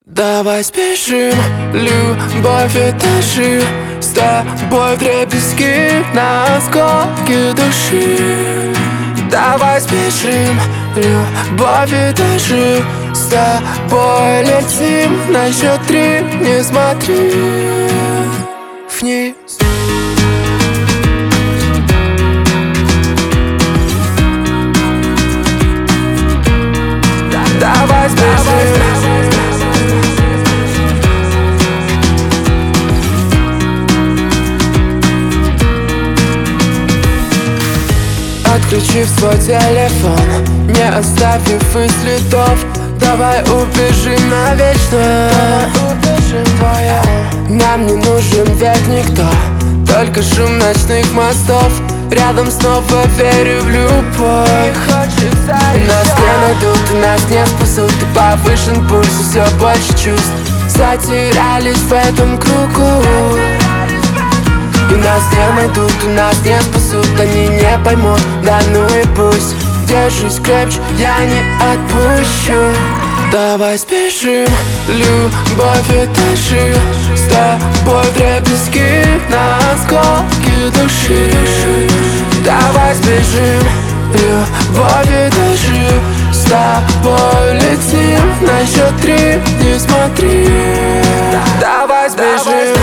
Давай спешим, любовь этажи, с тобой вдребезги на осколки души. Давай спешим, любовь этажи, с тобой летим на счет 3, не смотри вниз. Давай спешим. Отключив свой телефон, не оставив и следов, давай убежим навечно. Нам не нужен век никто, только шум ночных мостов. Рядом снова верю в любовь. Нас не найдут и нас не спасут, и повышен пульс, и все больше чувств. Затерялись в этом кругу. И нас не найдут, и нас не спасут, они не поймут, да ну и пусть. Держись крепче, я не отпущу. Давай спешим, любовь этажи, с тобой вдребезги на осколки души. Давай спешим, любовь этажи, с тобой летим на счет 3, не смотри. Давай спешим.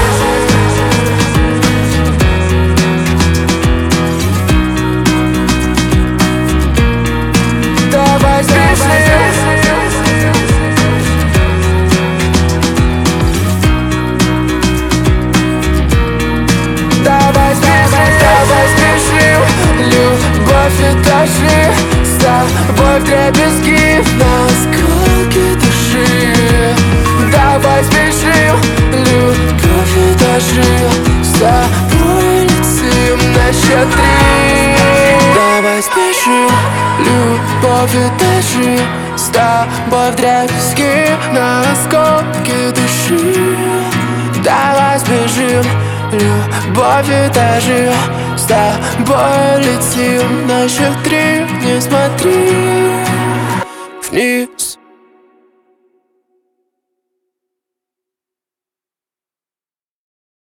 Этажи, с тобой вдребезги на осколки души. Давай спешим, любовь этажи, с тобой летим на счет 3. Давай спешим, любовь этажи, с тобой вдребезги на осколки души. Давай спешим, любовь этажи, с тобой летим на счет 3, не смотри вниз.